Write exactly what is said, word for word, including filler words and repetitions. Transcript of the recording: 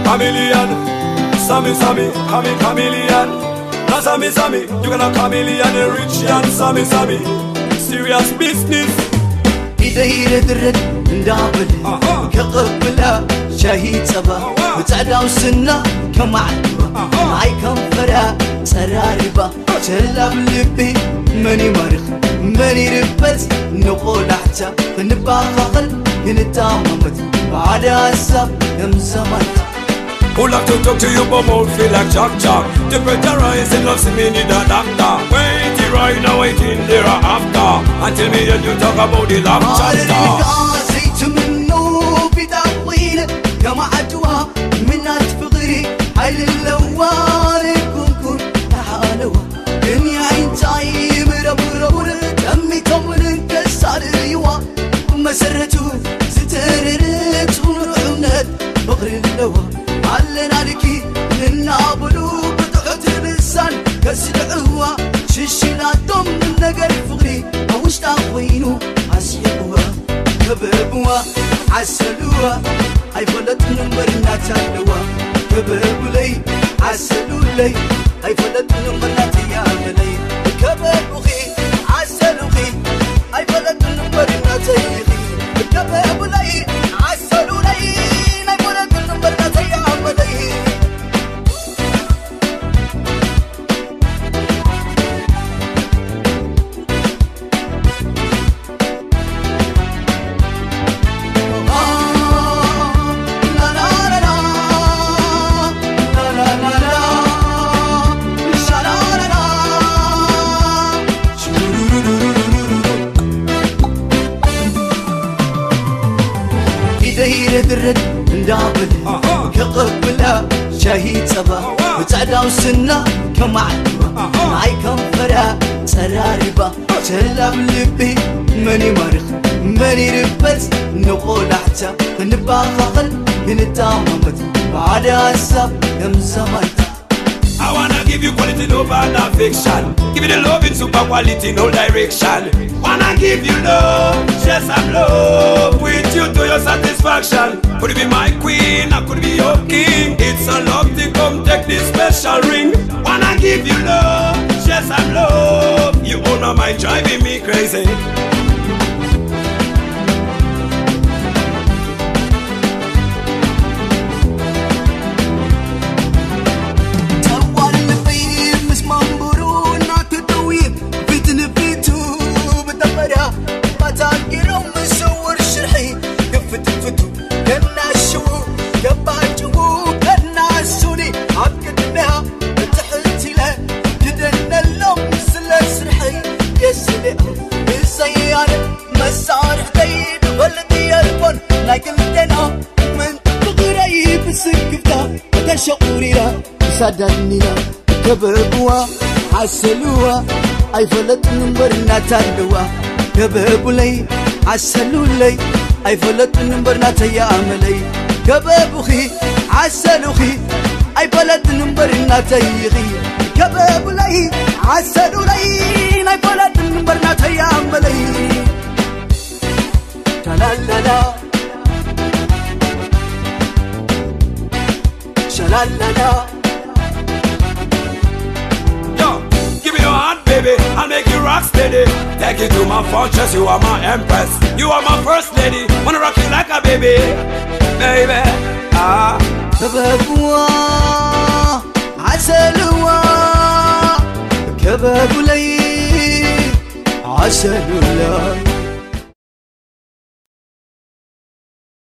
chameleon. Sammy, Sammy, Kami chameleon. Now Sammy, Sammy, you gonna chameleon, a rich and Sammy, Sammy. Serious business. إذا يردرد ندابل كقبلة شهيد صبا وتعدى وسنة كمعلومة معي كنفرة سراربة شلب لبي ماني مرخ ماني ربز نقول حتى نبقى خاخل ينتاممت بعد هالسب يمزمت. Who like to talk to you but mouth feel like Jack Jack. Temperature rising, love see me need a doctor. Wait right now, waiting there after. Until me and you talk about the love chapter. زيت منو بداوين كما عدوا من أتفغري حيل اللوان كون كون تعالوا دنيا عينتاي مربرور دمي تمر كسر يوا مسرتو ستررت ونعند بغري اللوا علنا لكي للنابلو بتقعد بلسان كسدعوا ششنا دم النقر فغري اوش تاوينو عسيقوا كببوا عسلوا اي فلت نمرنا تالوا كببوا لي عسلوا لي اي فلت نمرنا تياملي كببوا خي عسلوا خي اي فلت نمرنا تيغي كببوا لي عسلوا لي اي فلت نمرنا تياملي. يردرد ندابل كقبلة شهيد صبا وتعدى وسنة كمعلومة معي كنفرة سراربة شلب لبي ماني مرخ ماني ربز نقول حتى نبقى خاخل ينتاممت بعد هالسب يمزمت. I wanna give you quality love and affection. Give you the love in super quality, no direction. Wanna give you love, yes I'm love. With you to your satisfaction. Could be my queen, I could be your king. It's a love thing, come take this special ring. Wanna give you love, yes I'm love. You own my mind, driving me crazy. صدقني كببوا عسلوا اي فلت نمبرنا تالوا كببوا لي عسلوا لي اي فلت نمبرنا تياملي كببوا خي عسلوا خي اي فلت نمبرنا تيغي كببوا لي عسلوا لي اي فلت نمبرنا تياملي. شلاللا شلاللا baby, I'll make you rock steady. Take you to my fortress, you are my empress. You are my first lady, wanna rock you like a baby. Baby, ah. كببوا عسلوا كببوا لي عسلوا